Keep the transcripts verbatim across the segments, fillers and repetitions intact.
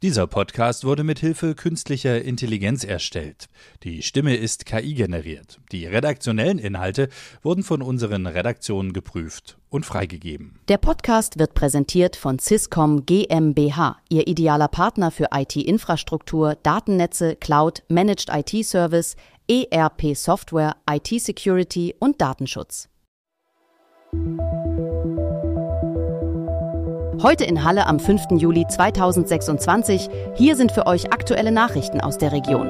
Dieser Podcast wurde mit Hilfe künstlicher Intelligenz erstellt. Die Stimme ist K I generiert. Die redaktionellen Inhalte wurden von unseren Redaktionen geprüft und freigegeben. Der Podcast wird präsentiert von Syscom GmbH, Ihr idealer Partner für I T-Infrastruktur, Datennetze, Cloud, Managed I T-Service, E R P-Software, I T-Security und Datenschutz. Heute in Halle am fünften Juli zweitausendsechsundzwanzig. Hier sind für euch aktuelle Nachrichten aus der Region.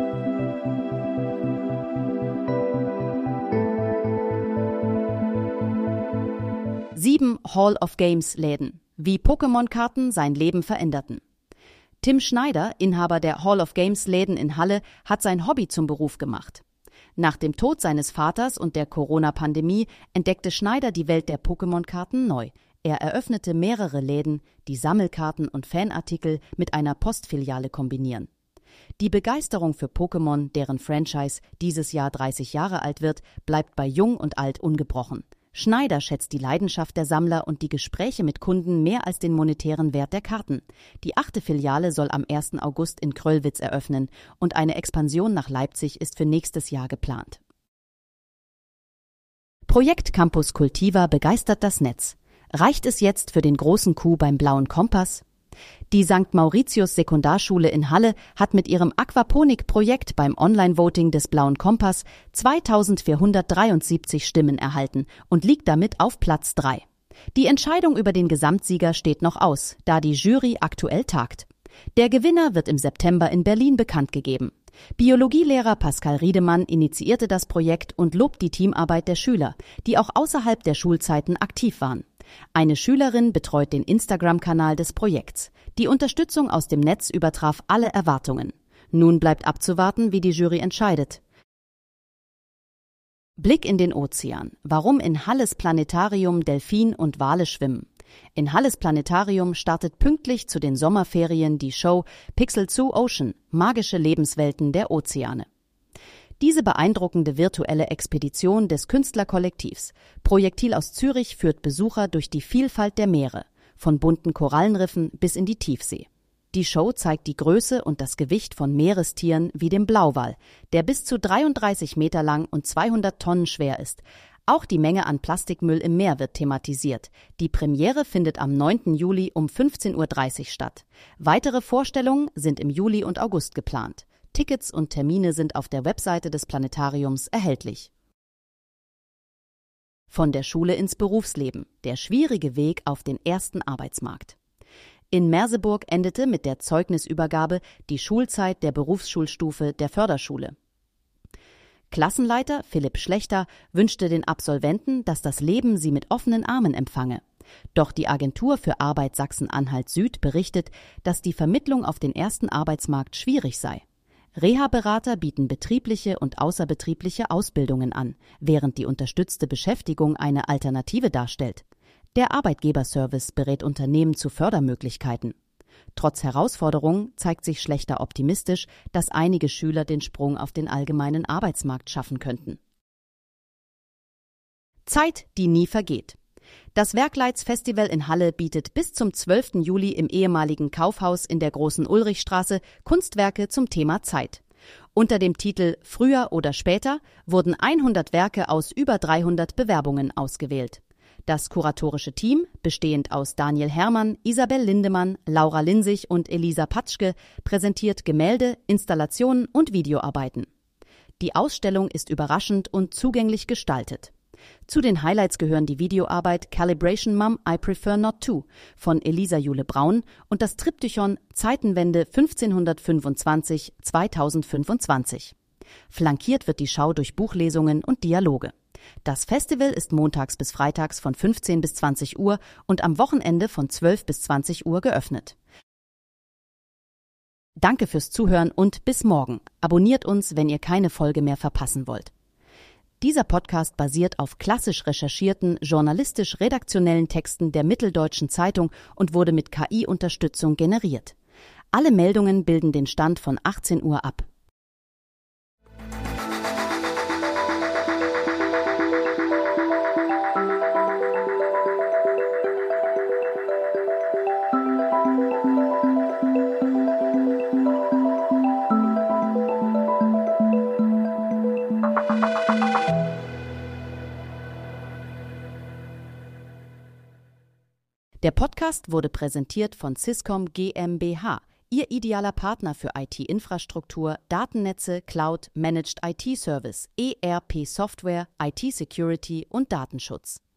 Sieben Hall of Games-Läden. Wie Pokémon-Karten sein Leben veränderten. Tim Schneider, Inhaber der Hall of Games-Läden in Halle, hat sein Hobby zum Beruf gemacht. Nach dem Tod seines Vaters und der Corona-Pandemie entdeckte Schneider die Welt der Pokémon-Karten neu. Er eröffnete mehrere Läden, die Sammelkarten und Fanartikel mit einer Postfiliale kombinieren. Die Begeisterung für Pokémon, deren Franchise dieses Jahr dreißig Jahre alt wird, bleibt bei Jung und Alt ungebrochen. Schneider schätzt die Leidenschaft der Sammler und die Gespräche mit Kunden mehr als den monetären Wert der Karten. Die achte Filiale soll am ersten August in Kröllwitz eröffnen und eine Expansion nach Leipzig ist für nächstes Jahr geplant. Projekt Campus Cultiva begeistert das Netz. Reicht es jetzt für den großen Coup beim Blauen Kompass? Die Sankt Mauritius Sekundarschule in Halle hat mit ihrem Aquaponik-Projekt beim Online-Voting des Blauen Kompass zweitausendvierhundertdreiundsiebzig Stimmen erhalten und liegt damit auf Platz drei. Die Entscheidung über den Gesamtsieger steht noch aus, da die Jury aktuell tagt. Der Gewinner wird im September in Berlin bekannt gegeben. Biologielehrer Pascal Riedemann initiierte das Projekt und lobt die Teamarbeit der Schüler, die auch außerhalb der Schulzeiten aktiv waren. Eine Schülerin betreut den Instagram-Kanal des Projekts. Die Unterstützung aus dem Netz übertraf alle Erwartungen. Nun bleibt abzuwarten, wie die Jury entscheidet. Blick in den Ozean. Warum in Halles Planetarium Delfin und Wale schwimmen? In Halles Planetarium startet pünktlich zu den Sommerferien die Show Pixel Zoo Ocean – Magische Lebenswelten der Ozeane. Diese beeindruckende virtuelle Expedition des Künstlerkollektivs Projektil aus Zürich führt Besucher durch die Vielfalt der Meere, von bunten Korallenriffen bis in die Tiefsee. Die Show zeigt die Größe und das Gewicht von Meerestieren wie dem Blauwal, der bis zu dreiunddreißig Meter lang und zweihundert Tonnen schwer ist. Auch die Menge an Plastikmüll im Meer wird thematisiert. Die Premiere findet am neunten Juli um fünfzehn Uhr dreißig statt. Weitere Vorstellungen sind im Juli und August geplant. Tickets und Termine sind auf der Webseite des Planetariums erhältlich. Von der Schule ins Berufsleben. Der schwierige Weg auf den ersten Arbeitsmarkt. In Merseburg endete mit der Zeugnisübergabe die Schulzeit der Berufsschulstufe der Förderschule. Klassenleiter Philipp Schlechter wünschte den Absolventen, dass das Leben sie mit offenen Armen empfange. Doch die Agentur für Arbeit Sachsen-Anhalt Süd berichtet, dass die Vermittlung auf den ersten Arbeitsmarkt schwierig sei. Reha-Berater bieten betriebliche und außerbetriebliche Ausbildungen an, während die unterstützte Beschäftigung eine Alternative darstellt. Der Arbeitgeberservice berät Unternehmen zu Fördermöglichkeiten. Trotz Herausforderungen zeigt sich Schlechter optimistisch, dass einige Schüler den Sprung auf den allgemeinen Arbeitsmarkt schaffen könnten. Zeit, die nie vergeht. Das Werkleits-Festival in Halle bietet bis zum zwölften Juli im ehemaligen Kaufhaus in der Großen Ulrichstraße Kunstwerke zum Thema Zeit. Unter dem Titel Früher oder später wurden hundert Werke aus über dreihundert Bewerbungen ausgewählt. Das kuratorische Team, bestehend aus Daniel Herrmann, Isabel Lindemann, Laura Linsig und Elisa Patschke, präsentiert Gemälde, Installationen und Videoarbeiten. Die Ausstellung ist überraschend und zugänglich gestaltet. Zu den Highlights gehören die Videoarbeit Calibration Mum, I Prefer Not To von Elisa Jule Braun und das Triptychon Zeitenwende fünfzehnhundertfünfundzwanzig bis zweitausendfünfundzwanzig. Flankiert wird die Schau durch Buchlesungen und Dialoge. Das Festival ist montags bis freitags von fünfzehn bis zwanzig Uhr und am Wochenende von zwölf bis zwanzig Uhr geöffnet. Danke fürs Zuhören und bis morgen. Abonniert uns, wenn ihr keine Folge mehr verpassen wollt. Dieser Podcast basiert auf klassisch recherchierten, journalistisch-redaktionellen Texten der Mitteldeutschen Zeitung und wurde mit K I-Unterstützung generiert. Alle Meldungen bilden den Stand von achtzehn Uhr ab. Der Podcast wurde präsentiert von Syscom GmbH, Ihr idealer Partner für I T-Infrastruktur, Datennetze, Cloud, Managed I T-Service, E R P-Software, I T-Security und Datenschutz.